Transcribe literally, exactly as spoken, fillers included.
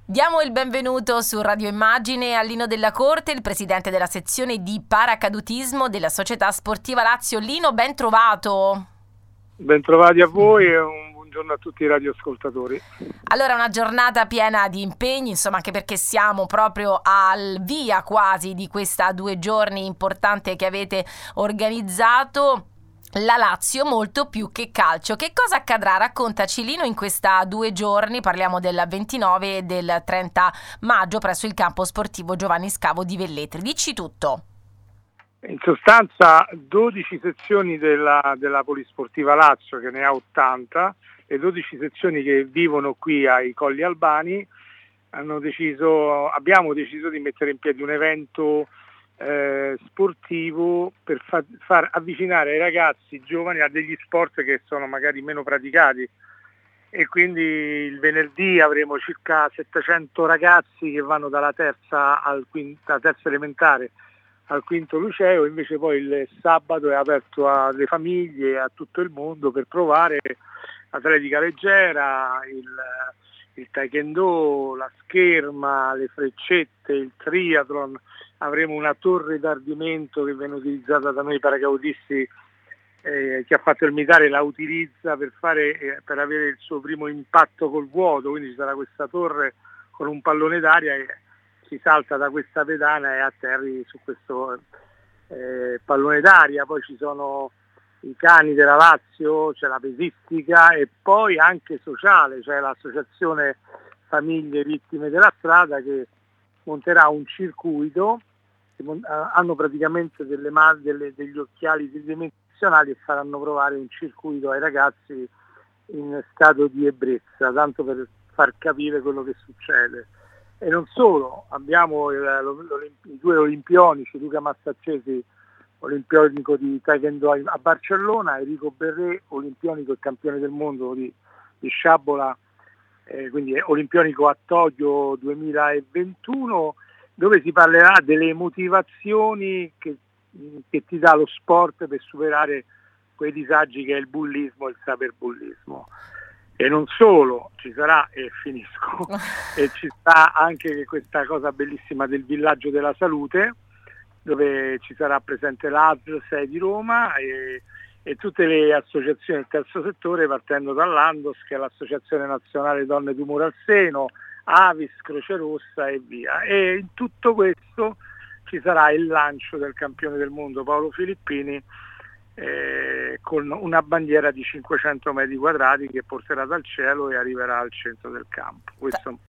Diamo il benvenuto su Radio Immagine a Lino Della Corte, il presidente della sezione di paracadutismo della Società Sportiva Lazio. Lino, ben trovato. Bentrovati a voi e un buongiorno a tutti i radioascoltatori. Allora, una giornata piena di impegni, insomma, anche perché siamo proprio al via quasi di questa due giorni importante che avete organizzato. La Lazio molto più che calcio. Che cosa accadrà? Raccontaci, Lino, in questa due giorni, parliamo del ventinove e del trenta maggio presso il campo sportivo Giovanni Scavo di Velletri. Dici tutto. In sostanza dodici sezioni della, della Polisportiva Lazio, che ne ha ottanta, le dodici sezioni che vivono qui ai Colli Albani, hanno deciso, abbiamo deciso di mettere in piedi un evento Eh, sportivo per fa- far avvicinare i ragazzi giovani a degli sport che sono magari meno praticati, e quindi il venerdì avremo circa settecento ragazzi che vanno dalla terza al quinta, terza elementare al quinto liceo. Invece poi il sabato è aperto alle famiglie e a tutto il mondo per provare atletica leggera, il, il taekwondo, la scherma, le freccette, il triathlon. Avremo una torre d'ardimento che viene utilizzata da noi paracadutisti, eh, che ha fatto il militare, la utilizza per, fare, eh, per avere il suo primo impatto col vuoto, quindi ci sarà questa torre con un pallone d'aria e si salta da questa pedana e atterri su questo eh, pallone d'aria. Poi ci sono i cani della Lazio, c'è la pesistica e poi anche sociale, c'è l'associazione Famiglie Vittime della Strada che monterà un circuito. Hanno praticamente delle, delle, degli occhiali tridimensionali e faranno provare un circuito ai ragazzi in stato di ebbrezza, tanto per far capire quello che succede. E non solo, abbiamo il, i due olimpionici, Luca Massaccesi, olimpionico di taekwondo a Barcellona, Enrico Berré, olimpionico e campione del mondo di, di sciabola, eh, quindi è olimpionico a Tokyo duemilaventuno, dove si parlerà delle motivazioni che, che ti dà lo sport per superare quei disagi che è il bullismo e il cyberbullismo. E non solo, ci sarà, e finisco, e ci sta anche questa cosa bellissima del villaggio della salute, dove ci sarà presente l'A S L sei di Roma e, e tutte le associazioni del terzo settore, partendo dall'Andos, che è l'Associazione Nazionale Donne Tumore al Seno, Avis, Croce Rossa e via. E in tutto questo ci sarà il lancio del campione del mondo Paolo Filippini, eh, con una bandiera di cinquecento metri quadrati che porterà dal cielo e arriverà al centro del campo. Questo